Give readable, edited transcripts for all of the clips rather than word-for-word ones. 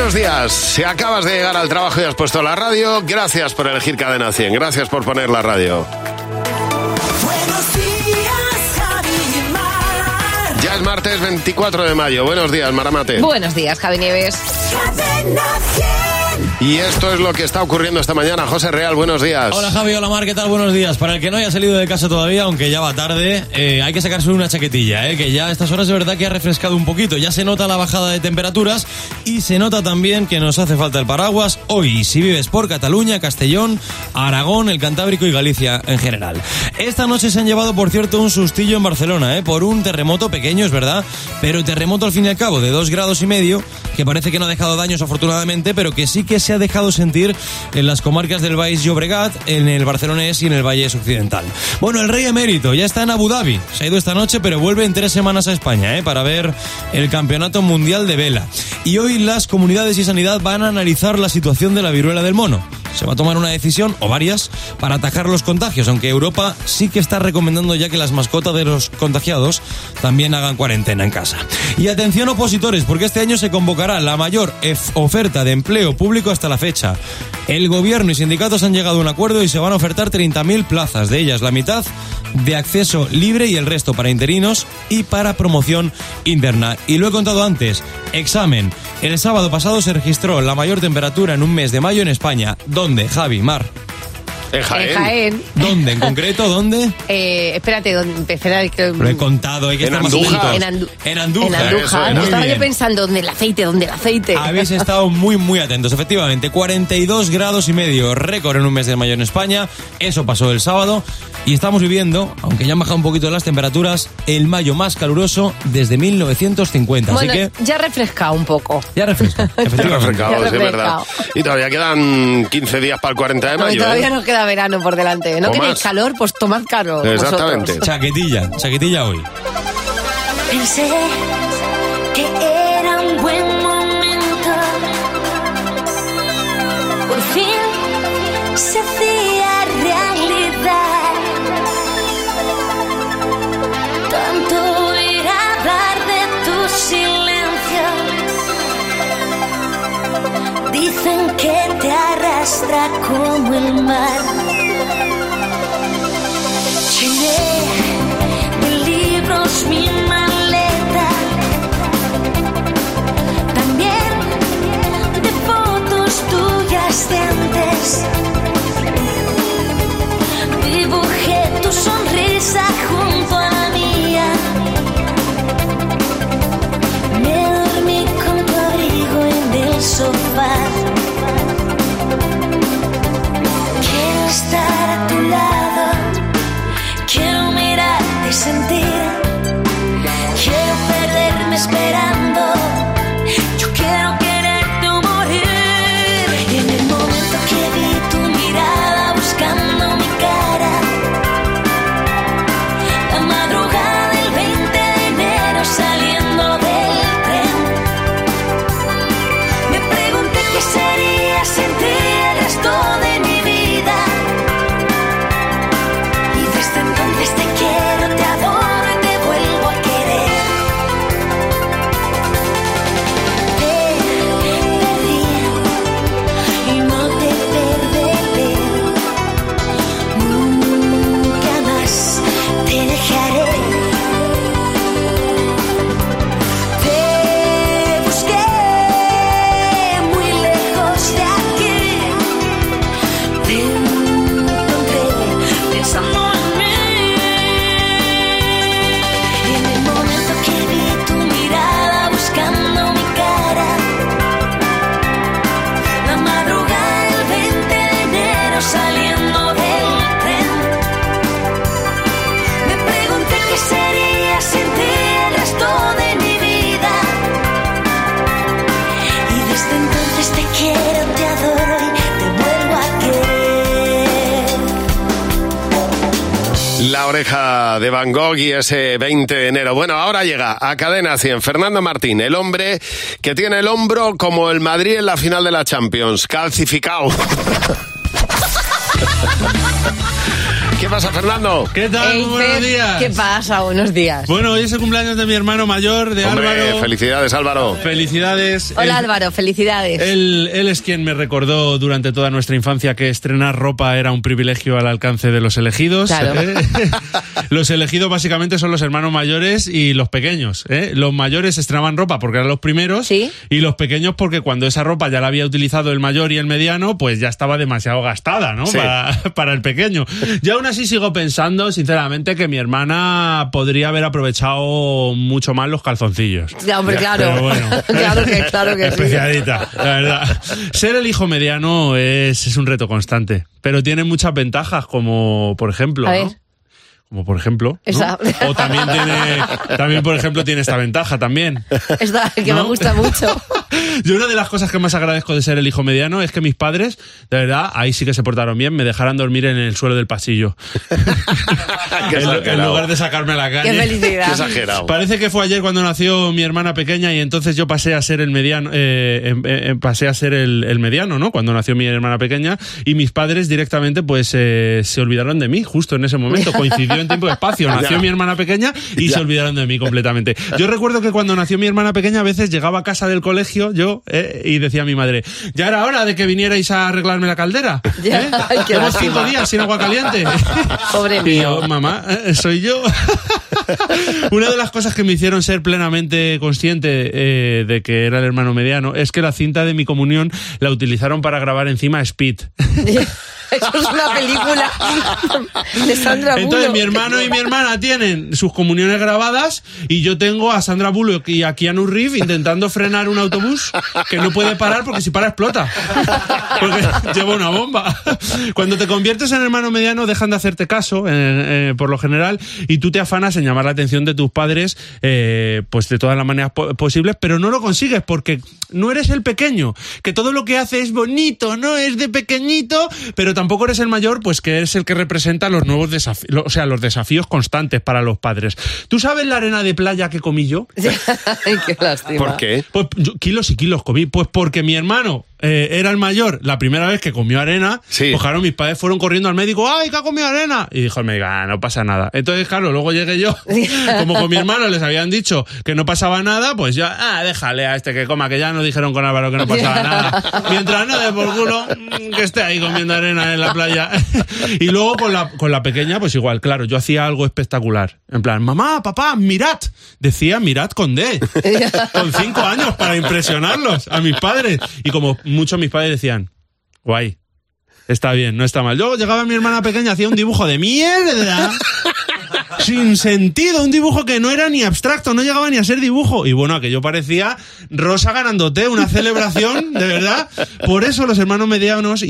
buenos días. Si acabas de llegar al trabajo y has puesto la radio, gracias por elegir Cadena 100. Gracias por poner la radio. Buenos días, Javi y Mar. Ya es martes 24 de mayo. Buenos días, Maramate. Buenos días, Javi Nieves. Cadena 100. Y esto es lo que está ocurriendo esta mañana. José Real, buenos días. Hola Javi, hola Mar, ¿qué tal? Buenos días. Para el que no haya salido de casa todavía, aunque ya va tarde, hay que sacarse una chaquetilla, que ya a estas horas de verdad que ha refrescado un poquito. Ya se nota la bajada de temperaturas y se nota también que nos hace falta el paraguas hoy, si vives por Cataluña, Castellón, Aragón, el Cantábrico y Galicia en general. Esta noche se han llevado, por cierto, un sustillo en Barcelona, por un terremoto pequeño, es verdad, pero terremoto al fin y al cabo de 2,5 grados, que parece que no ha dejado daños afortunadamente, pero que sí que se ha dejado sentir en las comarcas del Baix Llobregat, en el Barcelonés y en el Vallès Occidental. Bueno, el rey emérito ya está en Abu Dhabi, se ha ido esta noche, pero vuelve en 3 semanas a España, para ver el Campeonato Mundial de Vela. Y hoy las comunidades y sanidad van a analizar la situación de la viruela del mono. Se va a tomar una decisión, o varias, para atajar los contagios, aunque Europa sí que está recomendando ya que las mascotas de los contagiados también hagan cuarentena en casa. Y atención opositores, porque este año se convocará la mayor oferta de empleo público hasta la fecha. El gobierno y sindicatos han llegado a un acuerdo y se van a ofertar 30.000 plazas, de ellas la mitad de acceso libre y el resto para interinos y para promoción interna. Y lo he contado antes, examen. El sábado pasado se registró la mayor temperatura en un mes de mayo en España. ¿Dónde, Javi, Mar? En Jaén. En Jaén. ¿Dónde? ¿En concreto? ¿Dónde? Espérate, espera. Lo he contado, hay que estar más Andújar. En Andújar. En Andújar. Eso, Estaba muy yo bien. pensando, ¿dónde el aceite? Habéis estado muy, muy atentos. Efectivamente, 42,5 grados, récord en un mes de mayo en España. Eso pasó el sábado. Y estamos viviendo, aunque ya han bajado un poquito las temperaturas, el mayo más caluroso desde 1950. Bueno, Así que ya ha refrescado un poco. ya refresca. Ya refrescado, ha sí, es verdad. refrescado. Y todavía quedan 15 días para el 40 de No, y mayo. todavía nos queda verano por delante. ¿No O queréis más. calor? Pues tomad calor. Exactamente. vosotros. Chaquetilla hoy. Pensé que era un buen momento. Por fin se hacía realidad. Tanto oír hablar de tu silencio. Dicen que te arrastra como el mar. Llené de libros mi maleta, también de fotos tuyas de antes. Dibujé tu sonrisa junto a la mía. Me dormí con tu abrigo en el sofá. Quiero estar a tu lado. Quiero mirarte y sentir. Quiero perderme esperando. Yo quiero quererte o morir. Y en el momento que vi tu mirada buscando mi cara, la madrugada del 20 de enero saliendo del tren, me pregunté qué sería sin ti el resto de mi vida. Desde entonces te quiero, te adoro y te vuelvo a querer. Te perdí y no te perderé. Nunca más te dejaré. Te busqué muy lejos de aquí. Te encontré pensando. Saliendo del tren, me pregunté qué sería sin ti el resto de mi vida. Y desde entonces te quiero, te adoro y te vuelvo a querer. La oreja de Van Gogh y ese 20 de enero. Bueno, ahora llega a Cadena 100 Fernando Martín, el hombre que tiene el hombro como el Madrid en la final de la Champions, calcificado. ¿Qué pasa, Fernando? ¿Qué tal? Ey, Muy buenos Fer, días. ¿Qué pasa? Buenos días. Bueno, hoy es el cumpleaños de mi hermano mayor, de Hombre, Álvaro. felicidades, Álvaro. Felicidades. Hola, Álvaro, felicidades. Él es quien me recordó durante toda nuestra infancia que estrenar ropa era un privilegio al alcance de los elegidos. Claro. Los elegidos básicamente son los hermanos mayores y los pequeños. Los mayores estrenaban ropa porque eran los primeros, ¿Sí? y los pequeños porque cuando esa ropa ya la había utilizado el mayor y el mediano, pues ya estaba demasiado gastada, ¿no? Sí. Para el pequeño. Yo aún así sigo pensando, sinceramente, que mi hermana podría haber aprovechado mucho más los calzoncillos. Ya, hombre, claro. Pero bueno. claro que sí. Especialita, la verdad. Ser el hijo mediano es un reto constante, pero tiene muchas ventajas, como por ejemplo, A ver. ¿no? Como por ejemplo, ¿no? Esa. O también por ejemplo tiene esta ventaja también. Esta, que me ¿No? gusta mucho. Yo una de las cosas que más agradezco de ser el hijo mediano es que mis padres, de verdad, ahí sí que se portaron bien, me dejaran dormir en el suelo del pasillo. Qué en exagerado. lugar de sacarme a la calle. Qué Qué felicidad. exagerado. Parece que fue ayer cuando nació mi hermana pequeña y entonces yo pasé a ser el mediano, pasé a ser el mediano, ¿no? Cuando nació mi hermana pequeña, y mis padres directamente pues se olvidaron de mí justo en ese momento. Coincidió en tiempo y espacio. Nació Ya. mi hermana pequeña y Ya. se olvidaron de mí completamente. Yo recuerdo que cuando nació mi hermana pequeña a veces llegaba a casa del colegio yo y decía a mi madre, ya era hora de que vinierais a arreglarme la caldera. Ya. Ay, qué Llevo lástima. 5 días sin agua caliente. Pobre Y mío. yo, mamá, soy yo. Una de las cosas que me hicieron ser plenamente consciente de que era el hermano mediano es que la cinta de mi comunión la utilizaron para grabar encima Speed. Eso es una película de Sandra Bullock. Entonces mi hermano y mi hermana tienen sus comuniones grabadas y yo tengo a Sandra Bullock y a Keanu Reeves intentando frenar un autobús que no puede parar porque si para explota. Porque lleva una bomba. Cuando te conviertes en hermano mediano dejan de hacerte caso, por lo general, y tú te afanas en llamar la atención de tus padres pues de todas las maneras posibles, pero no lo consigues porque no eres el pequeño, que todo lo que hace es bonito, no es de pequeñito, pero tampoco eres el mayor, pues que es el que representa los nuevos desafíos, o sea, los desafíos constantes para los padres. ¿Tú sabes la arena de playa que comí yo? Ay, qué lástima. ¿Por qué? Pues yo, kilos y kilos comí, pues porque mi hermano era el mayor la primera vez que comió arena. Sí. Pues claro, mis padres fueron corriendo al médico, ¡ay, que ha comido arena! Y dijo el médico, no pasa nada. Entonces, claro, luego llegué yo, como con mi hermano les habían dicho que no pasaba nada, pues ya, déjale a este que coma, que ya nos dijeron con Álvaro que no pasaba nada. Mientras no dé por culo, que esté ahí comiendo arena en la playa. Y luego con la pequeña, pues igual, claro, yo hacía algo espectacular. En plan, mamá, papá, mirad. Decía mirad con D. Con 5 años para impresionarlos a mis padres. Y como muchos mis padres decían, guay, está bien, no está mal. Luego llegaba mi hermana pequeña, hacía un dibujo de mierda, sin sentido, un dibujo que no era ni abstracto, no llegaba ni a ser dibujo. Y bueno, aquello parecía Rosa ganándote, una celebración, de verdad. Por eso los hermanos medianos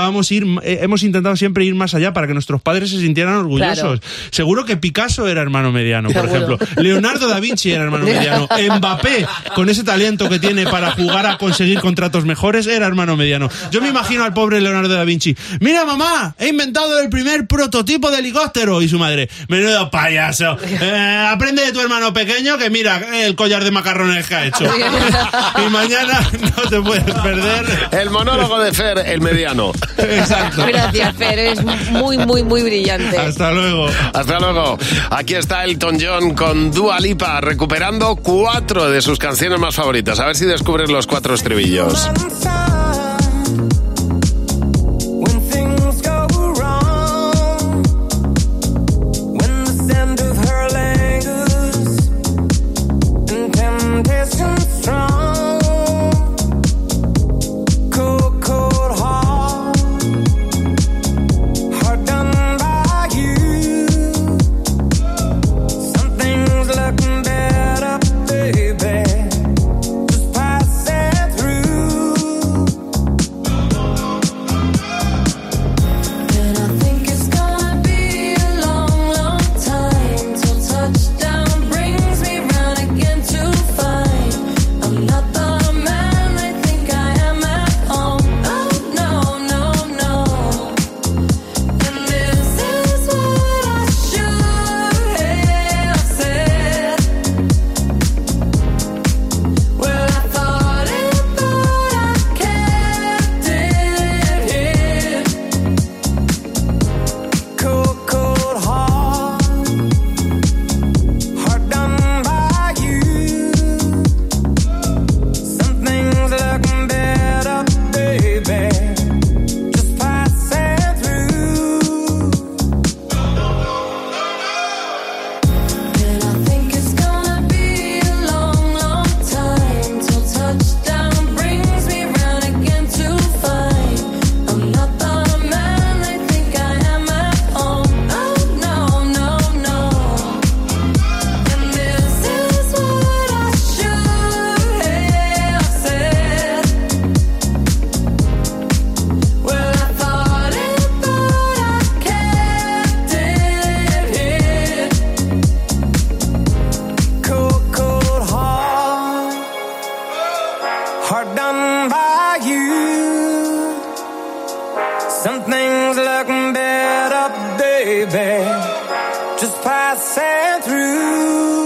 hemos intentado siempre ir más allá para que nuestros padres se sintieran orgullosos. Claro. Seguro que Picasso era hermano mediano, por Seguro. ejemplo. Leonardo da Vinci era hermano mediano. Mbappé, con ese talento que tiene para jugar a conseguir contratos mejores, era hermano mediano. Yo me imagino al pobre Leonardo da Vinci. Mira, mamá, he inventado el primer prototipo de helicóptero. Y su madre, menudo payaso. Aprende de tu hermano pequeño que mira el collar de macarrones que ha hecho. Y mañana no te puedes perder. El monólogo de Fer, el mediano. Exacto. Gracias, Fer, eres muy, muy, muy brillante. Hasta luego. Hasta luego. Aquí está Elton John con Dua Lipa, recuperando 4 de sus canciones más favoritas. A ver si descubres los 4 estribillos. like you. Some things look better, baby, just passing through.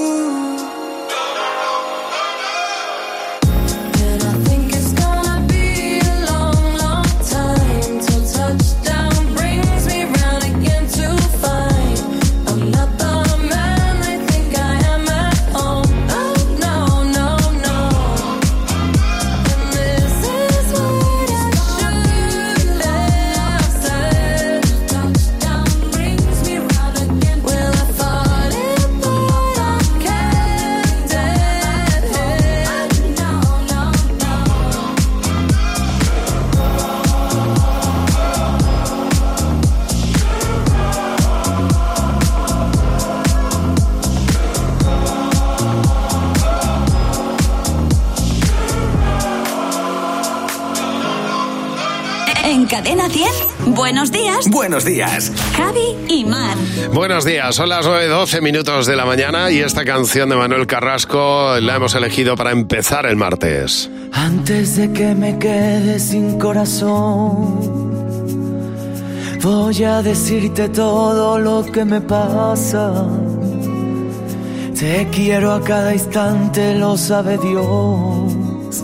En Cadena 10, buenos días. Buenos días. Javi y Mar. Buenos días, son las 9:12 minutos de la mañana y esta canción de Manuel Carrasco la hemos elegido para empezar el martes. Antes de que me quede sin corazón, voy a decirte todo lo que me pasa. Te quiero a cada instante, lo sabe Dios.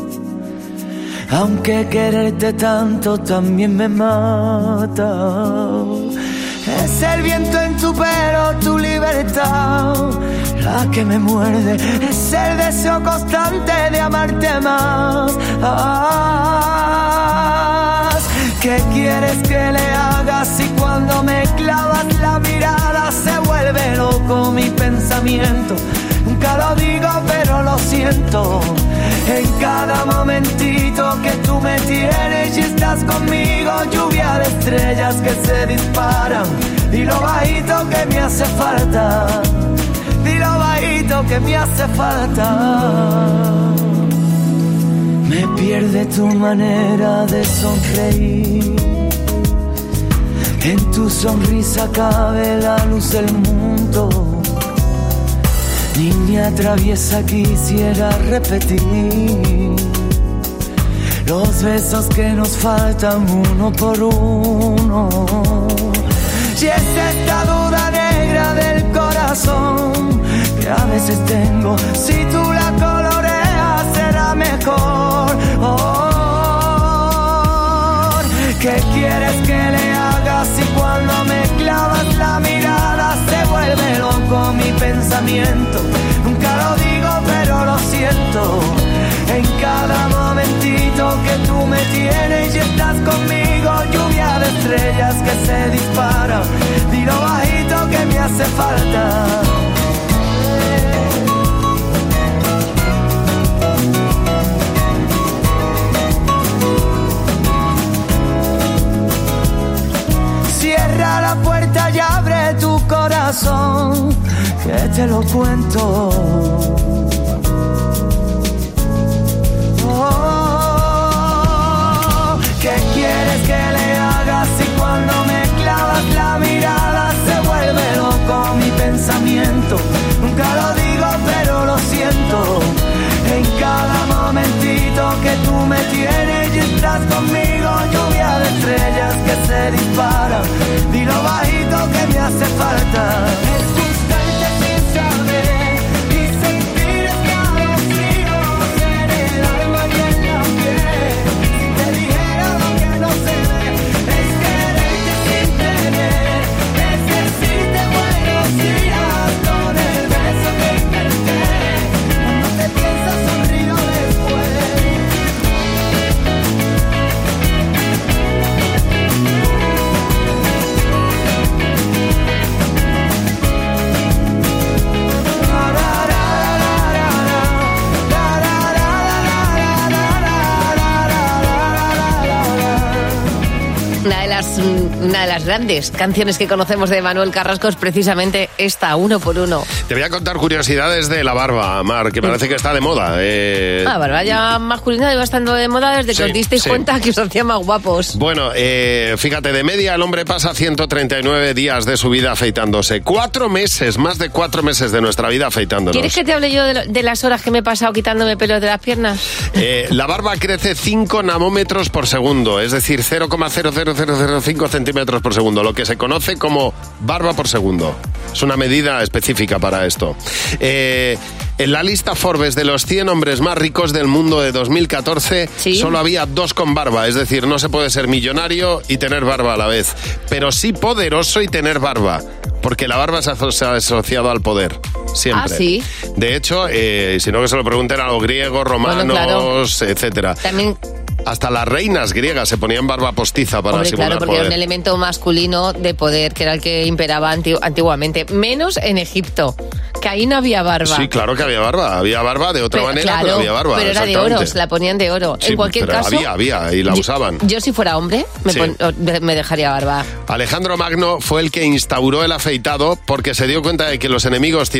Aunque quererte tanto también me mata. Es el viento en tu pelo, tu libertad, la que me muerde. Es el deseo constante de amarte más. ¿Qué quieres que le haga si cuando me clavas la mirada se vuelve loco mi pensamiento? Nunca lo digo pero lo siento. En cada momentito que tú me tienes y estás conmigo, lluvia de estrellas que se disparan. Dilo bajito que me hace falta. Dilo bajito que me hace falta. Me pierde tu manera de sonreír. En tu sonrisa cabe la luz del mundo. Niña traviesa, quisiera repetir los besos que nos faltan uno por uno. Y es esta duda negra del corazón que a veces tengo. Si tú la coloreas será mejor. ¿Qué quieres que le haga si cuando me clavas la mirada se vuelve loco mi pensamiento? Nunca lo digo pero lo siento. En cada momentito que tú me tienes y estás conmigo, lluvia de estrellas que se disparan. Dilo bajito que me hace falta. Cierra la puerta y abre tu corazón, que te lo cuento. ¿Qué quieres que le haga si cuando me clavas la mirada se vuelve loco mi pensamiento? Nunca lo digo pero lo siento. En cada momentito que tú me tienes y estás conmigo, lluvia de estrellas que se disparan. Dilo bajito que me hace falta. Es buscarte sin saber y sentir una de las grandes canciones que conocemos de Manuel Carrasco es precisamente esta, Uno por Uno. Te voy a contar curiosidades de la barba, Mar, que parece que está de moda. La barba ya masculina iba estando de moda desde que os disteis cuenta que os hacía más guapos. Bueno, fíjate, de media el hombre pasa 139 días de su vida afeitándose. 4 meses, más de 4 meses de nuestra vida afeitándonos. ¿Quieres que te hable yo de las horas que me he pasado quitándome pelos de las piernas? La barba crece 5 nanómetros por segundo, es decir, 0,00005 centímetros por segundo, lo que se conoce como barba por segundo. Es una medida específica para esto. En la lista Forbes de los 100 hombres más ricos del mundo de 2014, solo había 2 con barba. Es decir, no se puede ser millonario y tener barba a la vez, pero sí poderoso y tener barba. Porque la barba se ha asociado al poder, siempre. Ah, ¿sí? De hecho, si no que se lo pregunten a los griegos, romanos, etcétera. También... Hasta las reinas griegas se ponían barba postiza para simular claro, porque poder. era un elemento masculino de poder, que era el que imperaba antiguamente. Menos en Egipto, que ahí no había barba. Sí, claro que había barba. Había barba de otra manera, claro, pero había barba. Pero era de oro, se la ponían de oro. Sí, en cualquier pero caso... había, y la usaban. Yo si fuera hombre, me dejaría barba. Alejandro Magno fue el que instauró el afeitado porque se dio cuenta de que los enemigos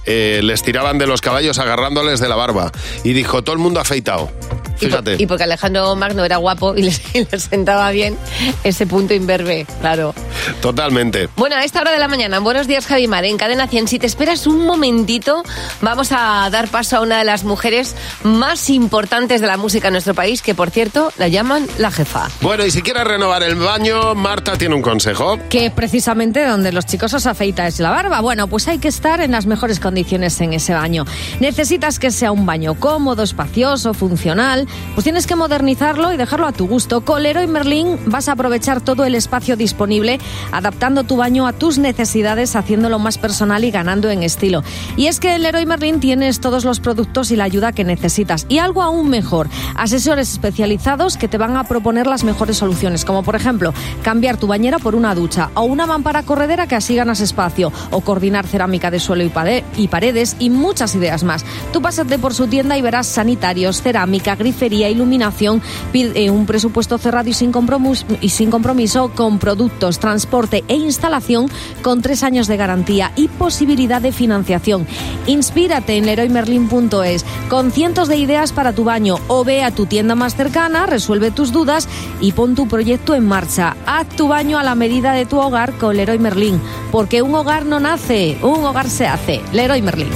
les tiraban de los caballos agarrándoles de la barba. Y dijo, todo el mundo afeitado. Fíjate. Y porque Alejandro Magno era guapo y les sentaba bien ese punto imberbe, claro. Totalmente. Bueno, a esta hora de la mañana, en Buenos Días, Javi Mar, en Cadena 100. Si te esperas un momentito, vamos a dar paso a una de las mujeres más importantes de la música en nuestro país, que por cierto, la llaman la jefa. Bueno, y si quieres renovar el baño, Marta tiene un consejo. Que precisamente donde los chicos os afeitáis la barba. Bueno, pues hay que estar en las mejores condiciones en ese baño. Necesitas que sea un baño cómodo, espacioso, funcional. Pues tienes que modernizarlo y dejarlo a tu gusto. Con Leroy Merlin vas a aprovechar todo el espacio disponible, adaptando tu baño a tus necesidades, haciéndolo más personal y ganando en estilo. Y es que en Leroy Merlin tienes todos los productos y la ayuda que necesitas. Y algo aún mejor, asesores especializados que te van a proponer las mejores soluciones, como por ejemplo, cambiar tu bañera por una ducha o una mampara corredera que así ganas espacio, o coordinar cerámica de suelo y paredes, y muchas ideas más. Tú pásate por su tienda y verás sanitarios, cerámica, grifería, iluminación. Pide un presupuesto cerrado y sin compromiso, con productos, transporte e instalación, con 3 años de garantía y posibilidad de financiación. Inspírate en leroymerlin.es con cientos de ideas para tu baño, o ve a tu tienda más cercana, resuelve tus dudas y pon tu proyecto en marcha. Haz tu baño a la medida de tu hogar con Leroy Merlin, porque un hogar no nace, un hogar se hace. Leroy Merlin.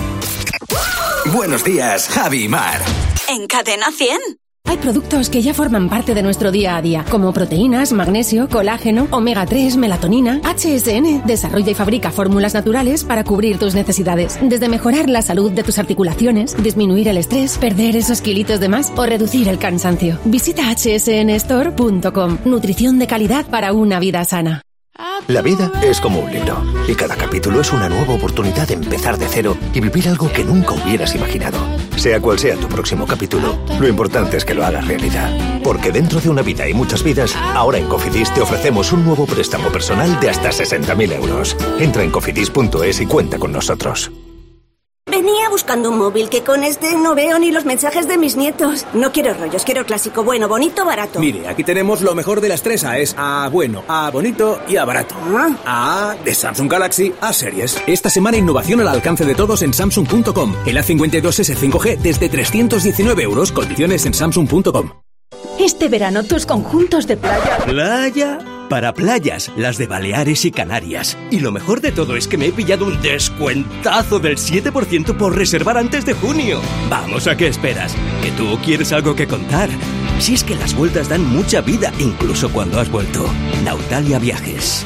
Buenos días, Javi y Mar. En Cadena 100. Hay productos que ya forman parte de nuestro día a día, como proteínas, magnesio, colágeno, omega 3, melatonina. HSN desarrolla y fabrica fórmulas naturales para cubrir tus necesidades. Desde mejorar la salud de tus articulaciones, disminuir el estrés, perder esos kilitos de más o reducir el cansancio. Visita hsnstore.com. Nutrición de calidad para una vida sana. La vida es como un libro y cada capítulo es una nueva oportunidad de empezar de cero y vivir algo que nunca hubieras imaginado. Sea cual sea tu próximo capítulo, lo importante es que lo hagas realidad. Porque dentro de una vida y muchas vidas, ahora en Cofidis te ofrecemos un nuevo préstamo personal de hasta 60.000 euros. Entra en cofidis.es y cuenta con nosotros. Venía buscando un móvil, que con este no veo ni los mensajes de mis nietos. No quiero rollos, quiero clásico, bueno, bonito, barato. Mire, aquí tenemos lo mejor de las 3 A's. A bueno, A bonito y A barato. A de Samsung Galaxy A Series. Esta semana innovación al alcance de todos en Samsung.com. El A52s 5G desde 319 euros. Condiciones en Samsung.com. Este verano tus conjuntos de playa... ¿Playa? Para playas, las de Baleares y Canarias. Y lo mejor de todo es que me he pillado un descuentazo del 7% por reservar antes de junio. Vamos, ¿a qué esperas? ¿Que tú quieres algo que contar? Si es que las vueltas dan mucha vida, incluso cuando has vuelto. Nautalia Viajes.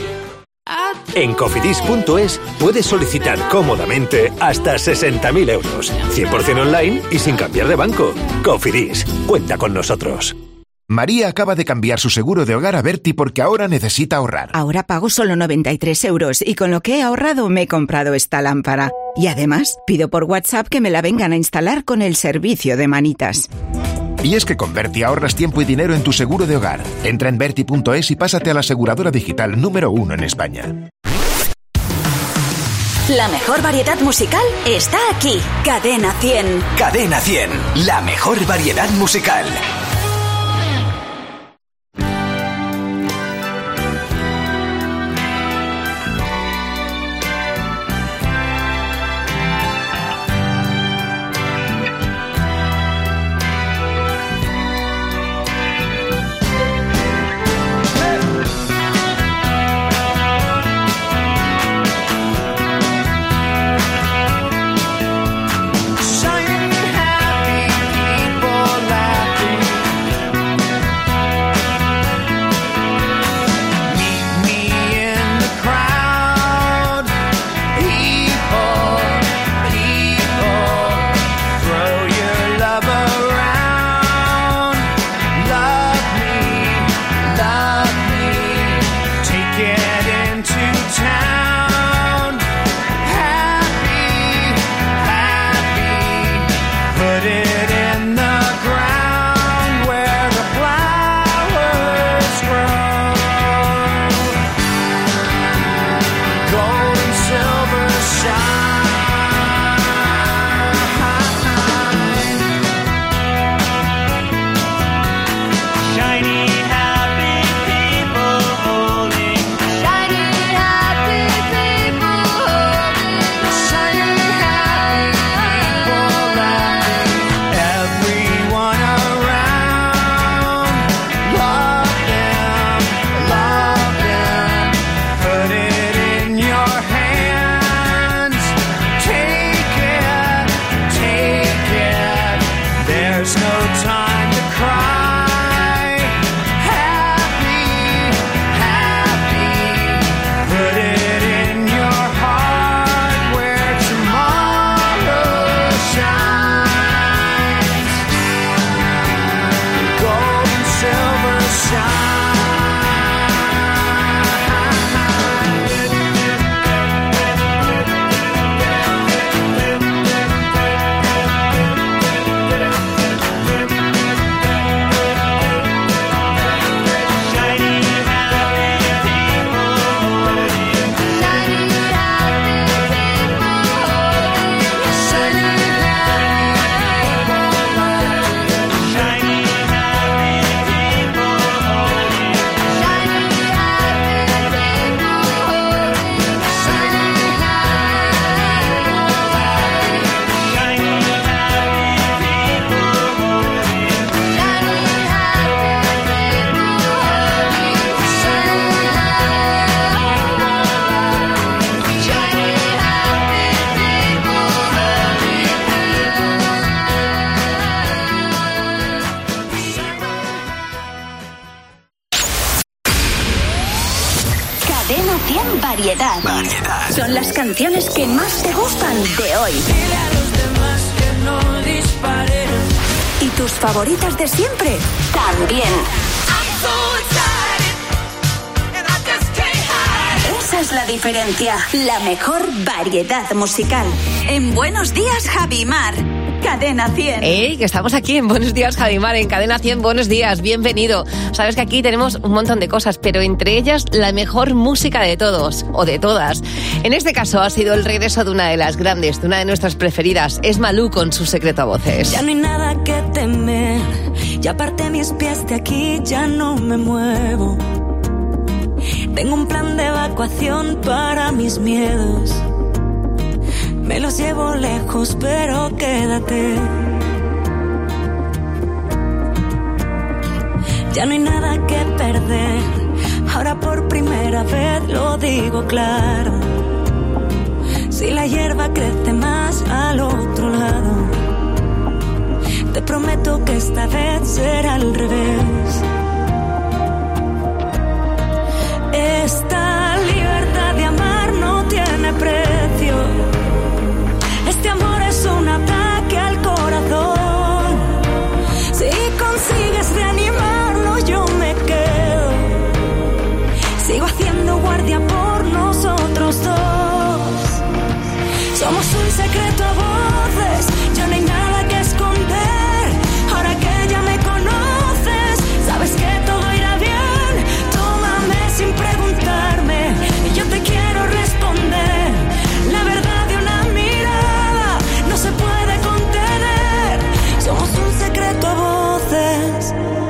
En cofidis.es puedes solicitar cómodamente hasta 60.000 euros. 100% online y sin cambiar de banco. Cofidis, cuenta con nosotros. María acaba de cambiar su seguro de hogar a Berti porque ahora necesita ahorrar. Ahora pago solo 93 euros y con lo que he ahorrado me he comprado esta lámpara. Y además, pido por WhatsApp que me la vengan a instalar con el servicio de manitas. Y es que con Berti ahorras tiempo y dinero en tu seguro de hogar. Entra en Berti.es y pásate a la aseguradora digital número 1 en España. La mejor variedad musical está aquí. Cadena 100. Cadena 100, la mejor variedad musical. 100 Variedad. Son las canciones que más te gustan de hoy. Dile a los demás que no disparen. ¿Y tus favoritas de siempre? También. Esa es la diferencia. La mejor variedad musical. En Buenos Días, Javi y Mar. Cadena 100. ¡Ey! Que estamos aquí en Buenos Días, Javi Mar, en Cadena 100. Buenos días, bienvenido. Sabes que aquí tenemos un montón de cosas, pero entre ellas la mejor música de todos, o de todas. En este caso ha sido el regreso de una de las grandes, de una de nuestras preferidas. Es Malú con Su secreto a voces. Ya no hay nada que temer, ya aparté mis pies de aquí, ya no me muevo. Tengo un plan de evacuación para mis miedos. Me los llevo lejos, pero quédate. Ya no hay nada que perder. Ahora por primera vez lo digo claro. Si la hierba crece más al otro lado, te prometo que esta vez será al revés. Esta libertad de amar no tiene precio. Este amor es un ataque al corazón. Si consigues reanimarlo, yo me quedo. Sigo haciendo guardia por nosotros dos. Somos un secreto a voces, ya no hay nada que esconder. Ahora que ya me conoces, sabes que todo irá bien. Tómame sin preguntarme y yo te quiero responder. La verdad de una mirada no se puede contener. Somos un secreto a voces.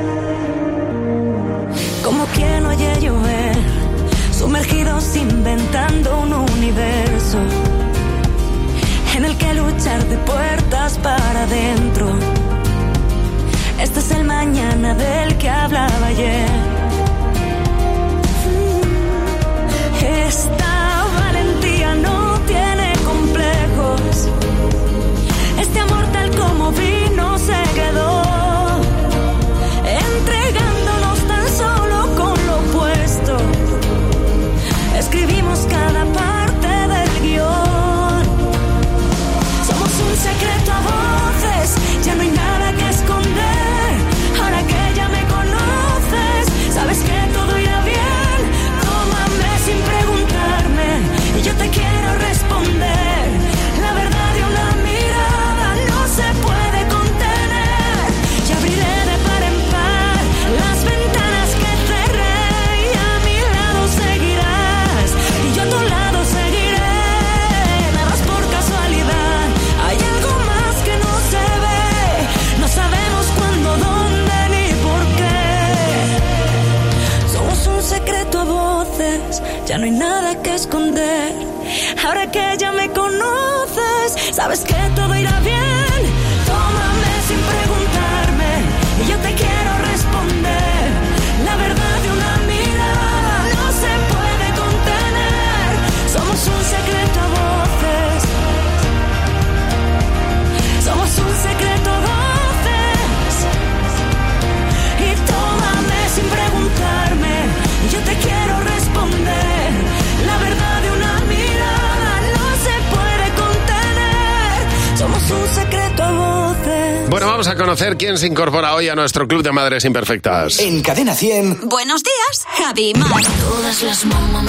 Como quien oye llover, sumergidos inventando un universo en el que luchar de puertas para adentro. Este es el mañana del que hablaba ayer. Esta valentía no tiene complejos. Este amor tal como vino se quedó, entregándonos tan solo con lo opuesto. Escribimos cada parte del guión. Somos un secreto a voces, ya no hay nada que esconder. Ahora que ya me conoces, sabes que todo irá bien. Tómame sin preguntarme y yo te quiero responder. La verdad de una mirada no se puede contener. Y abriré de par en par las ventanas que cerré y a mi lado seguirás y yo a tu lado seguiré. Nada es por casualidad, hay algo más que no se ve. No sabemos cuándo, dónde ni por qué. Somos un secreto a voces, ya no hay nada que esconder. Ahora que ya me conoces, sabes que todo irá bien. Tómame sin preguntarme y yo te quiero responder. La verdad de una mirada no se puede contener. Somos un secreto a voces. Somos un secreto a voces. Y tómame sin preguntarme y yo te quiero responder. La verdad de una mirada no se puede contener. Somos un secreto a voces. Bueno, vamos a conocer quién se incorpora hoy a nuestro Club de Madres Imperfectas. En Cadena 100. Buenos días, Javi y Mar. Todas las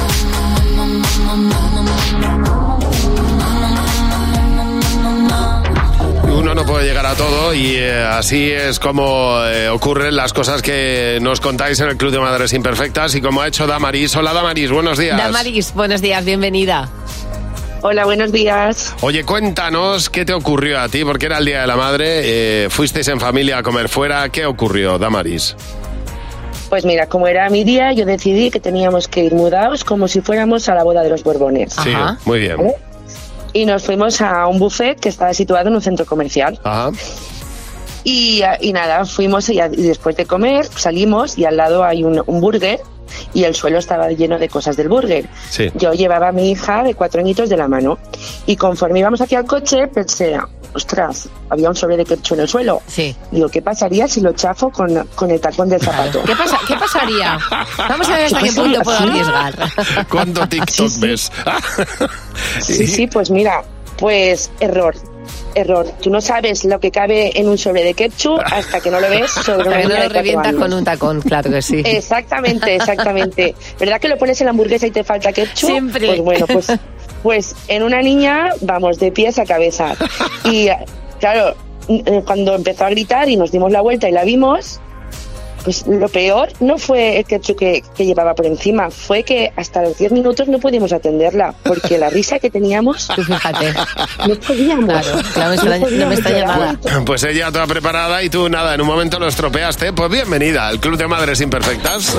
Uno no puede llegar a todo y así es como ocurren las cosas que nos contáis en el Club de Madres Imperfectas y como ha hecho Damaris. Hola Damaris, buenos días. Damaris, buenos días, bienvenida. Hola, buenos días. Oye, cuéntanos qué te ocurrió a ti, porque era el Día de la Madre, fuisteis en familia a comer fuera. ¿Qué ocurrió, Damaris? Pues mira, como era mi día, yo decidí que teníamos que ir mudados como si fuéramos a la boda de los Borbones. Sí, muy bien. ¿Vale? Y nos fuimos a un buffet que estaba situado en un centro comercial. Ajá. Y nada, fuimos y después de comer salimos y al lado hay un burger y el suelo estaba lleno de cosas del burger. Sí. Yo llevaba a mi hija de 4 añitos de la mano y conforme íbamos hacia el coche pensé, ostras, había un sobre de ketchup en el suelo. Sí. Digo, ¿qué pasaría si lo chafo con el tacón del zapato? ¿Qué pasaría? Vamos a ver hasta qué punto puedo arriesgar. ¿Cuánto TikTok ves? Sí, pues mira, pues error. Tú no sabes lo que cabe en un sobre de ketchup hasta que no lo ves sobre una niña de 4 años. No lo revientas con un tacón, claro que sí. Exactamente. ¿Verdad que lo pones en la hamburguesa y te falta ketchup? Siempre. Pues bueno, pues en una niña vamos de pies a cabeza. Y claro, cuando empezó a gritar y nos dimos la vuelta y la vimos, pues lo peor no fue el ketchup que llevaba por encima, fue que hasta los 10 minutos no pudimos atenderla, porque la risa que teníamos... Tú fíjate. No podíamos. Claro, no me extraña nada. Pues ella toda preparada y tú nada, en un momento lo estropeaste. Pues bienvenida al Club de Madres Imperfectas.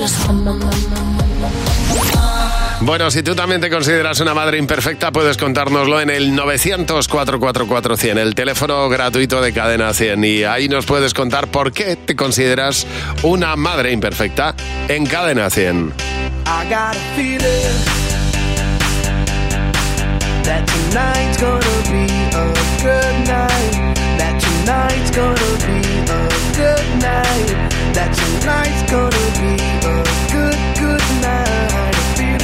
Bueno, si tú también te consideras una madre imperfecta, puedes contárnoslo en el 900-444-100, el teléfono gratuito de Cadena 100. Y ahí nos puedes contar por qué te consideras una madre imperfecta en Cadena 100. I got a feeling that tonight's gonna be a good night. That tonight's gonna be a good night. That tonight's gonna be a good night.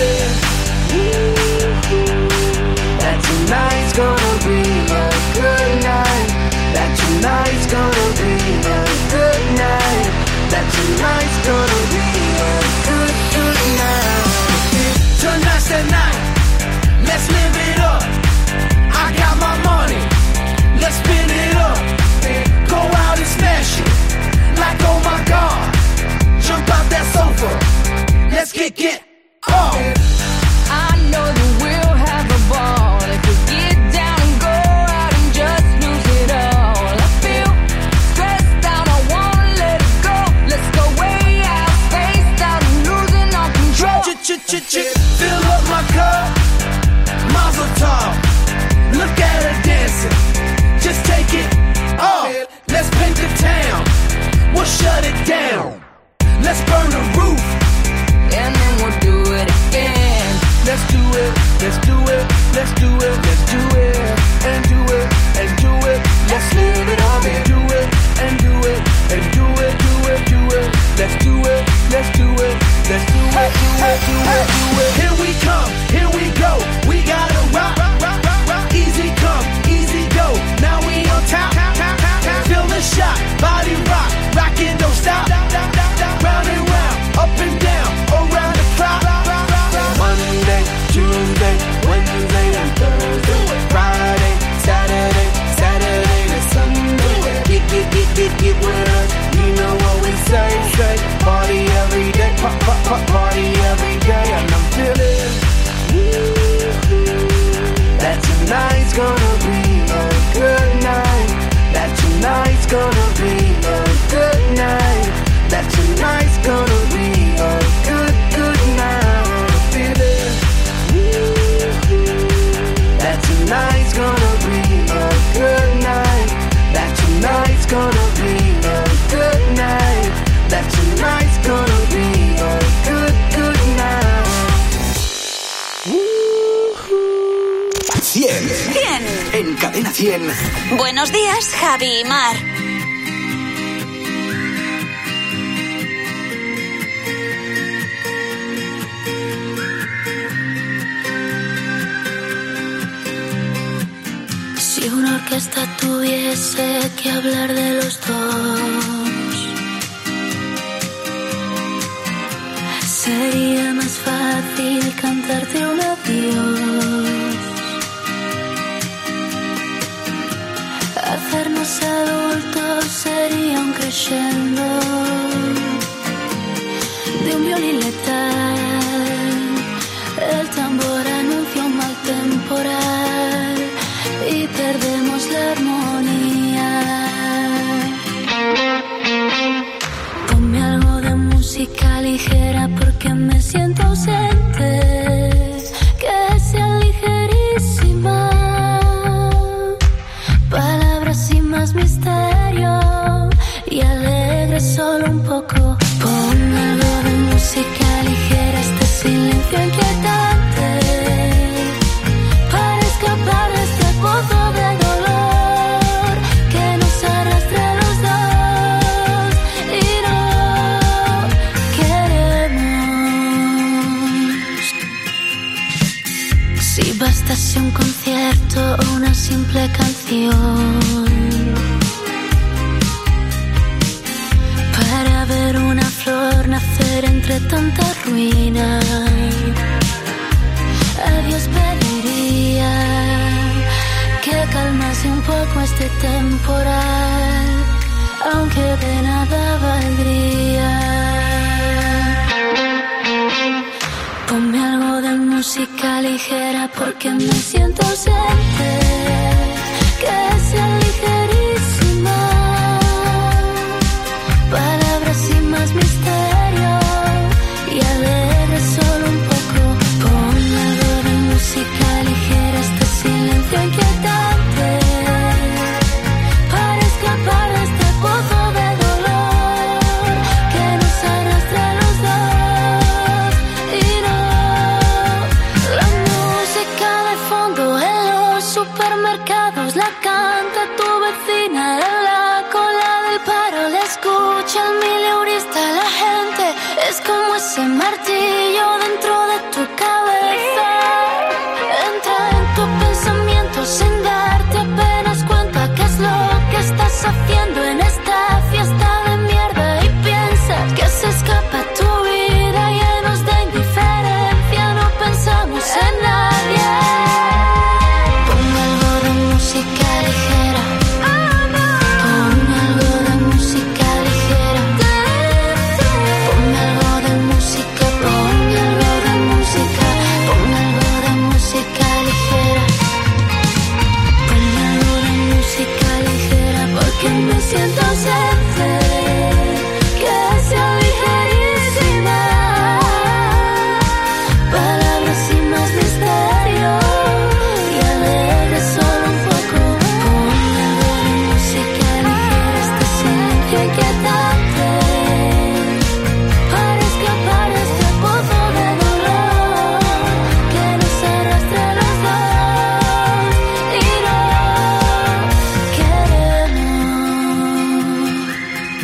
That tonight's gonna be a good night. That tonight's gonna be a good night. That tonight's gonna be a good night. Tonight's the night. Let's live it up. I got my money. Let's spin it up. Go out and smash it. Like oh my God. Jump out that sofa. Let's kick it off. I know that we'll have a ball if we get down and go out and just lose it all. I feel stressed out, I wanna let it go. Let's go way out, spaced out, and losing all control. Fill up my cup, Mazel tov. Look at her dancing, just take it off. Let's paint the town, we'll shut it down. Let's burn the roof, and then we'll do it again. Let's do it, let's do it, let's do it, let's do it, and do it, and do it. Let's live it up and do it, and do it, and do it, do it, do it. Let's do it, let's do it, let's do it, do it, do it, do it. Here we come, here we go. We gotta rock, rock, rock, rock. Easy come, easy go. Now we on top, feel the shot, body rock, rockin' don't stop. Round and round, up and down, around the clock. Monday, Tuesday, Wednesday and Thursday, Friday, Saturday, Saturday to Sunday. Get with us, you know what we say. Party every day, party every day, and I'm feeling that tonight's gonna be a good night. That tonight's gonna be a good night. That tonight's gonna be a good night. Feeling that tonight's gonna be a good night. That tonight's gonna be a good night. That tonight's gonna be a good night. 100 en Cadena 100. Buenos días, Javi y Mar. Si una orquesta tuviese que hablar de los dos, sería más fácil cantarte un adiós. Hacernos adultos sería un crescendo de un violín letal. El tambor anuncia un mal temporal y perdemos la armonía. Ponme algo de música ligera porque me siento ausente. Que sea ligerísima, palabras sin más misterio y alegre solo un poco. Pon algo de música ligera, este silencio inquietante, para escapar de este pozo de dolor. para ver una flor nacer entre tanta ruina. A Dios pediría que calmase un poco este temporal, aunque de nada valdría. Ponme algo de música ligera porque me siento ausente, que sea ligerísima, palabras sin más misterio y alegre solo un poco. Ponme algo de música ligera, este silencio inquietante, para escapar de este pozo de dolor que nos arrastra a los dos. Y no, la música de fondo en los supermercados la canta tu vecina en la cola del paro, la escucha el mileurista, la gente es como ese martillo dentro de tu cabeza, entra en tu pensamiento sin darte apenas cuenta qué es lo que estás haciendo en esta fiesta de mierda, y piensas que se escapa tu vida llenos de indiferencia, no pensamos en nadie. Ponme algo de música ligera, ponme algo de música ligera, ponme algo de música, ponme algo de música, ponme algo de música ligera, ponme algo de música ligera porque me siento ausente, que sea ligerísima, palabras sin más misterio y alegre solo un poco. Ponme algo de música ligera, este silencio inquietante, para escapar de este pozo de dolor que nos arrastra a los dos y no queremos.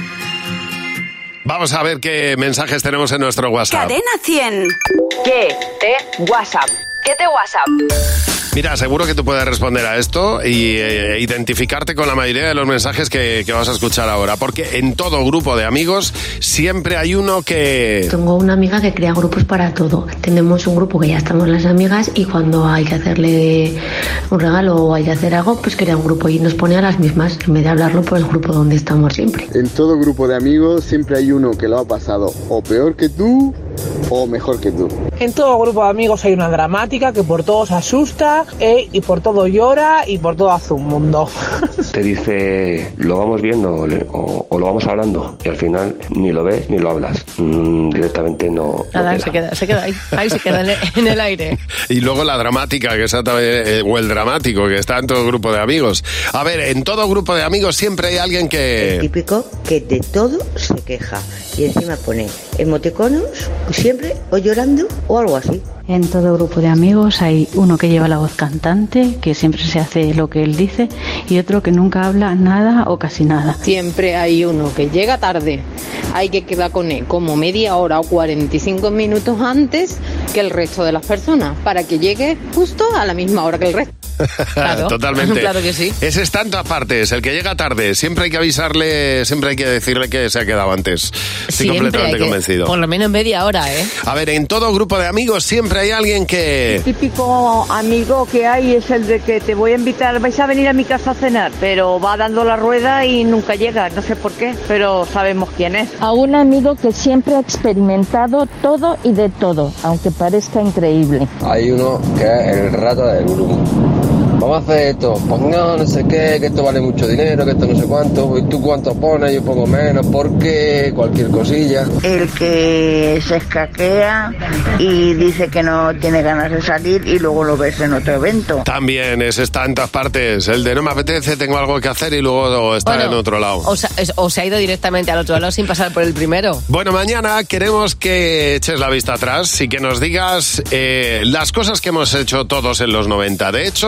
Vamos a ver qué mensajes tenemos en nuestro WhatsApp. Cadena 100. ¿Qué te WhatsApp? ¿Qué te WhatsApp? Mira, seguro que tú puedes responder a esto y identificarte con la mayoría de los mensajes que vas a escuchar ahora, porque en todo grupo de amigos siempre hay uno que... Tengo una amiga que crea grupos para todo. Tenemos un grupo que ya estamos las amigas y cuando hay que hacerle un regalo o hay que hacer algo, pues crea un grupo y nos pone a las mismas en vez de hablarlo por el grupo donde estamos siempre. En todo grupo de amigos siempre hay uno que lo ha pasado o peor que tú o mejor que tú. En todo grupo de amigos hay una dramática que por todo se asusta y por todo llora y por todo hace un mundo. Te dice, lo vamos viendo o lo vamos hablando y al final ni lo ves ni lo hablas. Directamente no. Nada, se queda ahí se queda en el aire. Y luego la dramática, que está también, o el dramático, que está en todo grupo de amigos. A ver, en todo grupo de amigos siempre hay alguien que... El típico que de todo se queja y encima pone emoticonos siempre o llorando o algo así. En todo grupo de amigos hay uno que lleva la voz cantante, que siempre se hace lo que él dice, y otro que nunca habla nada o casi nada. Siempre hay uno que llega tarde, hay que quedar con él como media hora o 45 minutos antes que el resto de las personas, para que llegue justo a la misma hora que el resto. Claro, totalmente. Claro que sí. Ese está en todas partes, el que llega tarde. Siempre hay que avisarle, siempre hay que decirle que se ha quedado antes. Estoy completamente convencido. Por lo menos media hora, ¿eh? A ver, en todo grupo de amigos siempre hay alguien que... El típico amigo que hay es el de que te voy a invitar, vais a venir a mi casa a cenar, pero va dando la rueda y nunca llega, no sé por qué, pero sabemos quién es. A un amigo que siempre ha experimentado todo y de todo, aunque parezca increíble. Hay uno que es el rata del grupo. Vamos a hacer esto, pues no sé qué, que esto vale mucho dinero, que esto no sé cuánto, y tú cuánto pones, yo pongo menos, porque cualquier cosilla. El que se escaquea y dice que no tiene ganas de salir y luego lo ves en otro evento. También ese está en todas partes, el de no me apetece, tengo algo que hacer y luego estar en otro lado. O se ha ido directamente al otro lado sin pasar por el primero. Bueno, mañana queremos que eches la vista atrás y que nos digas las cosas que hemos hecho todos en los 90. De hecho, podemos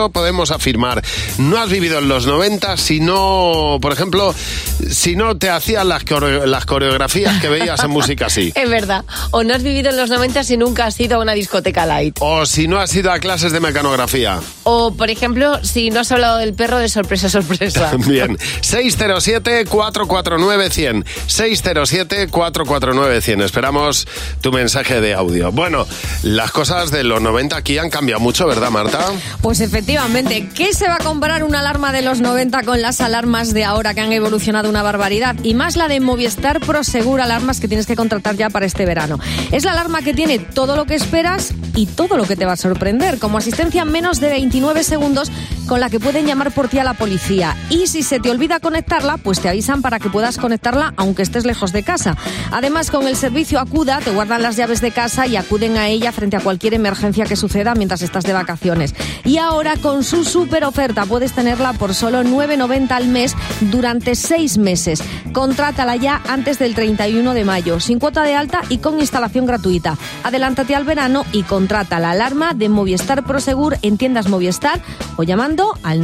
podemos afirmar, no has vivido en los 90 si no, por ejemplo, si no te hacían las coreografías que veías en Música Así. Es verdad. O no has vivido en los 90 si nunca has ido a una discoteca light. O si no has ido a clases de mecanografía. O, por ejemplo, si no has hablado del perro de sorpresa, sorpresa. Bien. 607-449-100. 607-449-100. Esperamos tu mensaje de audio. Bueno, las cosas de los 90 aquí han cambiado mucho, ¿verdad, Marta? Pues efectivamente. ¿Qué se va a comparar una alarma de los 90 con las alarmas de ahora, que han evolucionado una barbaridad? Y más la de Movistar Prosegur Alarmas, que tienes que contratar ya para este verano. Es la alarma que tiene todo lo que esperas y todo lo que te va a sorprender, como asistencia en menos de 29 segundos, con la que pueden llamar por ti a la policía. Y si se te olvida conectarla, pues te avisan para que puedas conectarla aunque estés lejos de casa. Además, con el servicio Acuda te guardan las llaves de casa y acuden a ella frente a cualquier emergencia que suceda mientras estás de vacaciones. Y ahora, con su super oferta, puedes tenerla por solo 9,90 al mes durante 6 meses. Contrátala ya antes del 31 de mayo, sin cuota de alta y con instalación gratuita. Adelántate al verano y contrata la alarma de Movistar Prosegur en tiendas Movistar o llamando al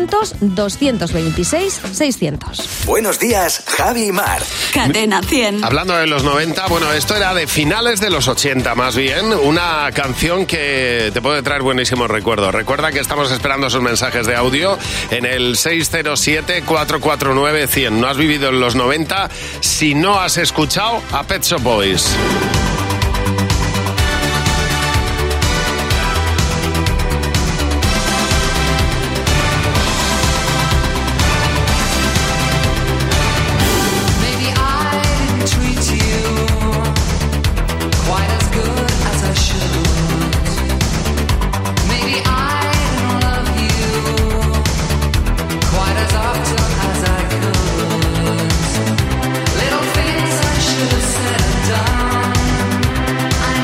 900-226-600. Buenos días, Javi y Mar. Cadena 100. Hablando de los 90, bueno, esto era de finales de los 80 más bien, una canción que te puede traer buenísimos recuerdos. Recuerda que estamos esperando sus mensajes de audio en el 607-449-100. No has vivido en los 90 si no has escuchado a Pet Shop Boys. Little things I should have said and done.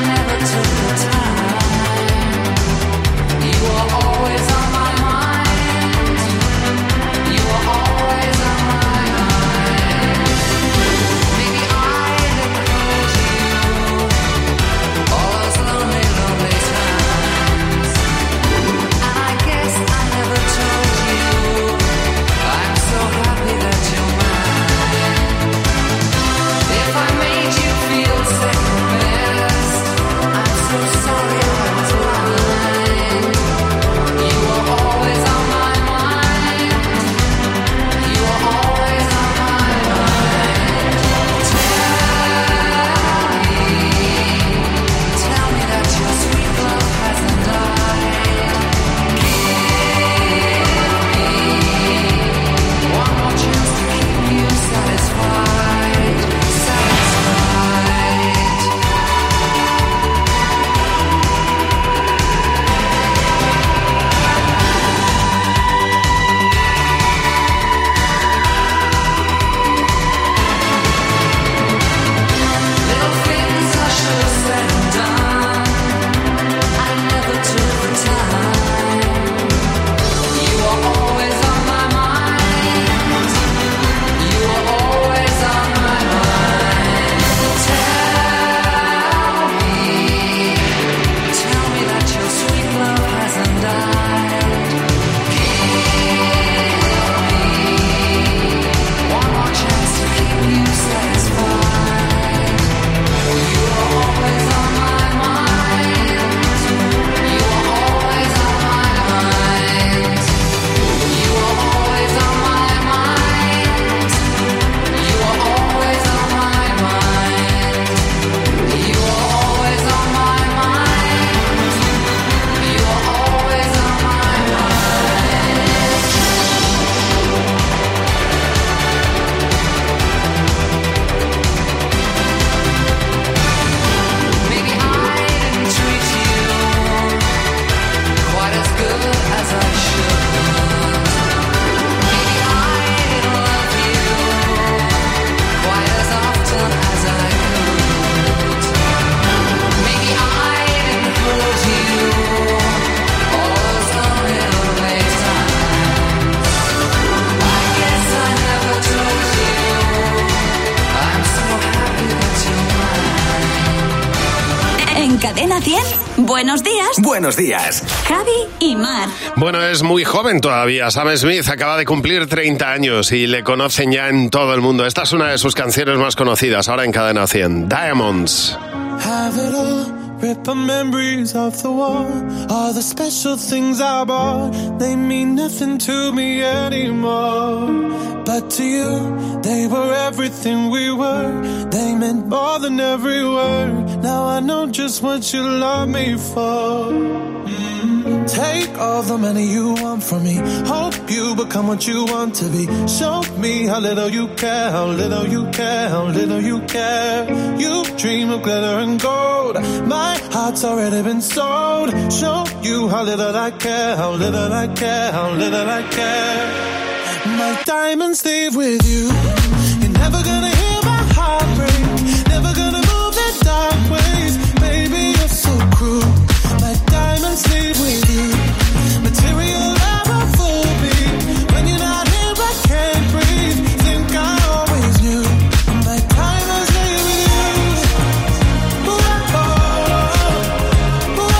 En Cadena 100, buenos días. Buenos días. Javi y Mar. Bueno, es muy joven todavía. Sam Smith acaba de cumplir 30 años y le conocen ya en todo el mundo. Esta es una de sus canciones más conocidas, ahora en Cadena 100. Diamonds. Have it all, rip the memories of the war. All the special things I bought, they mean nothing to me anymore. But to you, they were everything we were. They meant more than every word. Now I know just what you love me for. Take all the money you want from me. Hope you become what you want to be. Show me how little you care, how little you care, how little you care. You dream of glitter and gold. My heart's already been sold. Show you how little I care, how little I care, how little I care. My diamonds leave with you. You're never gonna hear my heart break. Never gonna move in dark ways. Baby, you're so cruel. My diamonds leave with you. Material never fool me. When you're not here, I can't breathe. Think I always knew. My diamonds leave with you. Ooh, oh, ooh,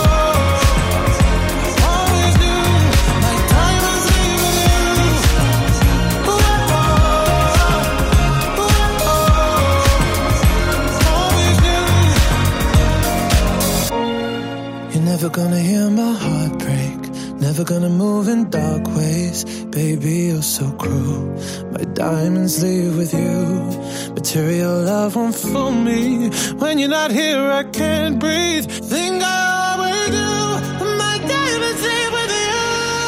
oh. Always knew. My diamonds leave with you. Ooh, oh, always knew. You're never gonna hear my heart break. Never gonna move in dark ways. Baby, you're so cruel. My diamonds leave with you. Material love won't fool me. When you're not here, I can't breathe. Think I always do. My diamonds leave with you.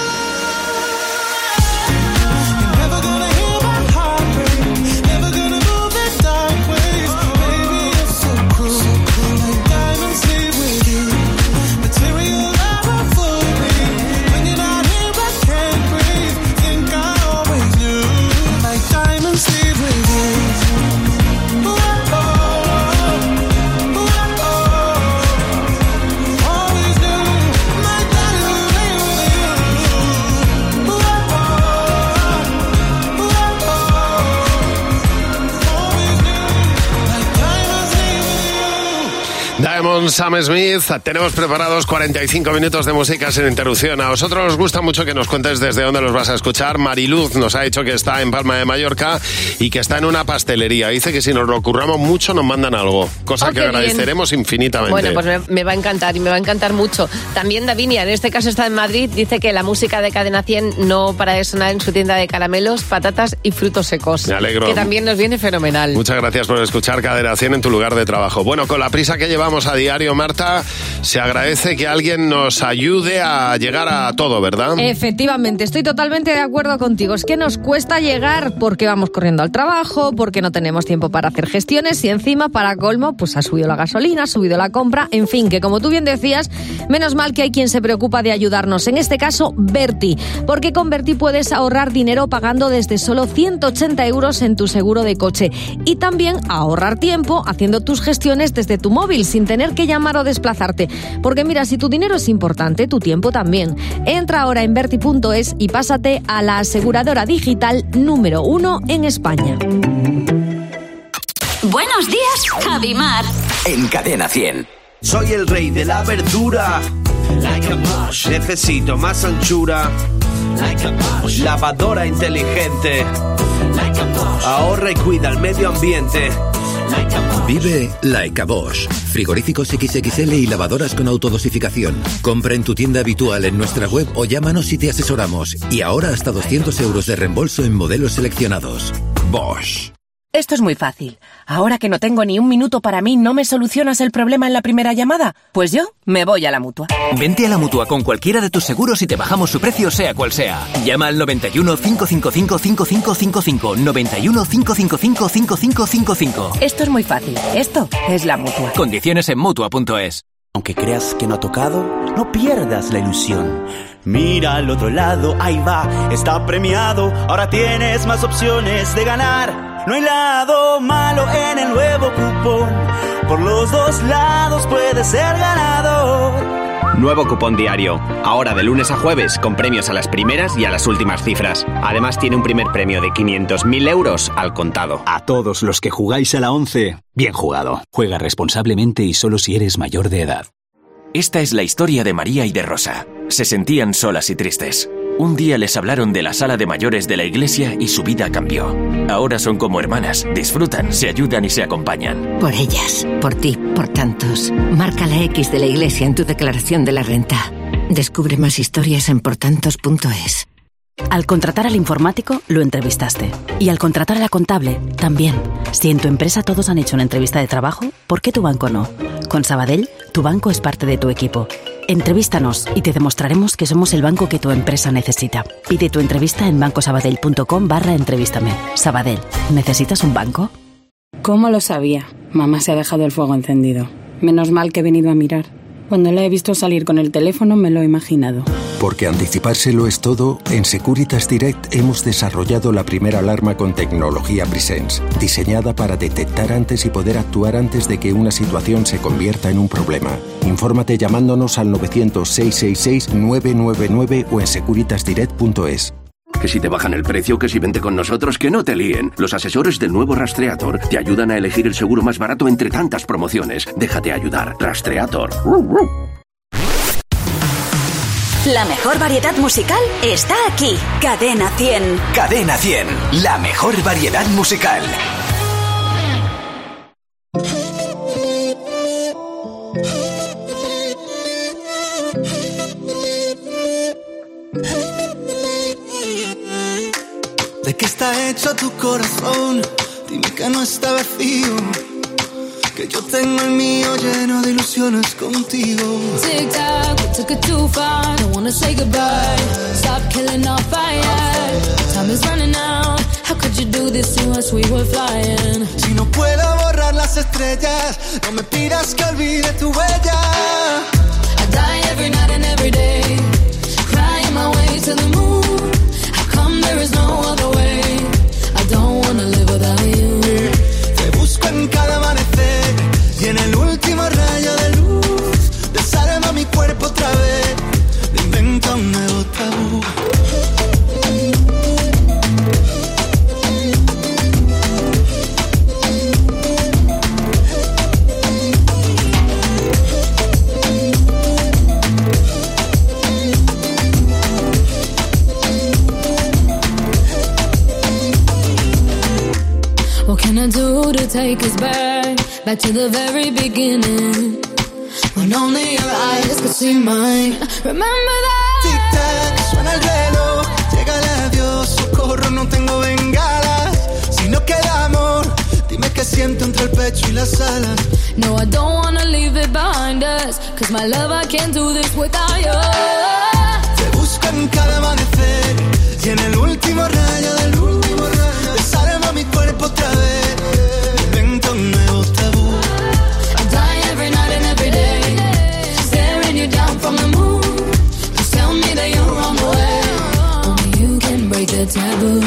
You're never gonna hear my heart break. Never gonna move in dark ways. Baby, you're so cruel. My diamonds leave with you. Material love won't fool me. When you're not here, I can't breathe. Think I always knew. My diamonds leave with you. Ooh, oh, ooh, oh. Always knew. My diamonds leave with you. Ooh, oh, ooh, oh. Always knew. My diamonds leave with you. Diamonds, Sam Smith. Tenemos preparados 45 minutos de música sin interrupción. A vosotros os gusta mucho que nos cuentes desde dónde los vas a escuchar. Mariluz nos ha dicho que está en Palma de Mallorca y que está en una pastelería. Dice que si nos lo curramos mucho nos mandan algo, cosa que agradeceremos infinitamente. Bueno, pues me va a encantar y me va a encantar mucho. También Davinia, en este caso está en Madrid, dice que la música de Cadena 100 no para de sonar en su tienda de caramelos, patatas y frutos secos. Me alegro. Que también nos viene fenomenal. Muchas gracias por escuchar Cadena 100 en tu lugar de trabajo. Bueno, con la prisa que llevamos a diario, Marta, se agradece que alguien nos ayude a llegar a todo, ¿verdad? Efectivamente, estoy totalmente de acuerdo contigo. Es que nos cuesta llegar porque vamos corriendo al trabajo, porque no tenemos tiempo para hacer gestiones y encima, para colmo, pues ha subido la gasolina, ha subido la compra, en fin, que como tú bien decías, menos mal que hay quien se preocupa de ayudarnos. En este caso, Berti, porque con Berti puedes ahorrar dinero pagando desde solo 180 euros en tu seguro de coche y también ahorrar tiempo haciendo tus gestiones desde tu móvil sin tener que llamar o desplazarte. Porque mira, si tu dinero es importante, tu tiempo también. Entra ahora en Berti.es y pásate a la aseguradora digital número 1 en España. Buenos días, Javi Mar. En Cadena 100. Soy el rey de la verdura. Necesito más anchura. Lavadora inteligente. Ahorra y cuida el medio ambiente. Vive Like a Bosch. Frigoríficos XXL y lavadoras con autodosificación. Compra en tu tienda habitual en nuestra web o llámanos y te asesoramos. Y ahora hasta 200 euros de reembolso en modelos seleccionados. Bosch. Esto es muy fácil. Ahora que no tengo ni un minuto para mí, ¿no me solucionas el problema en la primera llamada? Pues yo me voy a la Mutua. Vente a la Mutua con cualquiera de tus seguros y te bajamos su precio sea cual sea. Llama al 91 555 5555. 91 555 5555. Esto es muy fácil. Esto es la Mutua. Condiciones en Mutua.es. Aunque creas que no ha tocado, no pierdas la ilusión. Mira al otro lado, ahí va, está premiado. Ahora tienes más opciones de ganar. No hay lado malo en el nuevo cupón. Por los dos lados puedes ser ganador. Nuevo cupón diario. Ahora de lunes a jueves, con premios a las primeras y a las últimas cifras. Además tiene un primer premio de 500.000 euros al contado. A todos los que jugáis a la 11, bien jugado. Juega responsablemente y solo si eres mayor de edad. Esta es la historia de María y de Rosa. Se sentían solas y tristes. Un día les hablaron de la sala de mayores de la iglesia y su vida cambió. Ahora son como hermanas, disfrutan, se ayudan y se acompañan. Por ellas, por ti, por tantos. Marca la X de la iglesia en tu declaración de la renta. Descubre más historias en portantos.es. Al contratar al informático, lo entrevistaste. Y al contratar a la contable, también. Si en tu empresa todos han hecho una entrevista de trabajo, ¿por qué tu banco no? Con Sabadell, tu banco es parte de tu equipo. Entrevístanos y te demostraremos que somos el banco que tu empresa necesita. Pide tu entrevista en bancosabadell.com/entrevístame. Sabadell, ¿necesitas un banco? ¿Cómo lo sabía? Mamá se ha dejado el fuego encendido. Menos mal que he venido a mirar. Cuando la he visto salir con el teléfono me lo he imaginado. Porque anticipárselo es todo, en Securitas Direct hemos desarrollado la primera alarma con tecnología Presence, diseñada para detectar antes y poder actuar antes de que una situación se convierta en un problema. Infórmate llamándonos al 900-666-999 o en securitasdirect.es. Que si te bajan el precio, que si vente con nosotros, que no te líen. Los asesores del nuevo Rastreator te ayudan a elegir el seguro más barato entre tantas promociones. Déjate ayudar. Rastreator. La mejor variedad musical está aquí. Cadena 100. Cadena 100. La mejor variedad musical. ¿De qué está hecho tu corazón? Dime que no está vacío, que yo tengo el mío lleno de ilusiones contigo. Tic tac, we took it too far. Don't wanna say goodbye. Stop killing our fire. Time is running out. How could you do this to us? We were flying. Si no puedo borrar las estrellas, no me pidas que olvide tu huella. I die every night and every day, crying my way to the moon. How come there is no other way? I don't wanna live without you. Te busco en cada amanecer y en el último rayo de luz desarma mi cuerpo otra vez. Me inventa un nuevo tabú. What can I do to take us back to the very beginning, when only your eyes could see mine? Remember that. Tic tac, suena el reloj, llega el adiós, socorro, no tengo bengalas. Si no queda amor, dime qué siento entre el pecho y las alas. No, I don't wanna leave it behind us, 'cause my love, I can't do this without you. Te busco en cada amanecer y en el último rayo de luz desarma mi cuerpo otra vez. Invento un nuevo tabú. I die every night and every day, staring you down from the moon. Just tell me that you're on the way. Only you can break the taboo.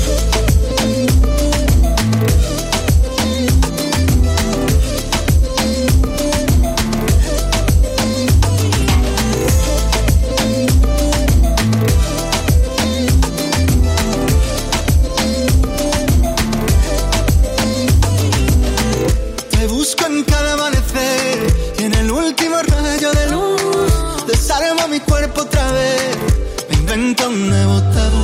Mi cuerpo otra vez, me inventa un nuevo tabú.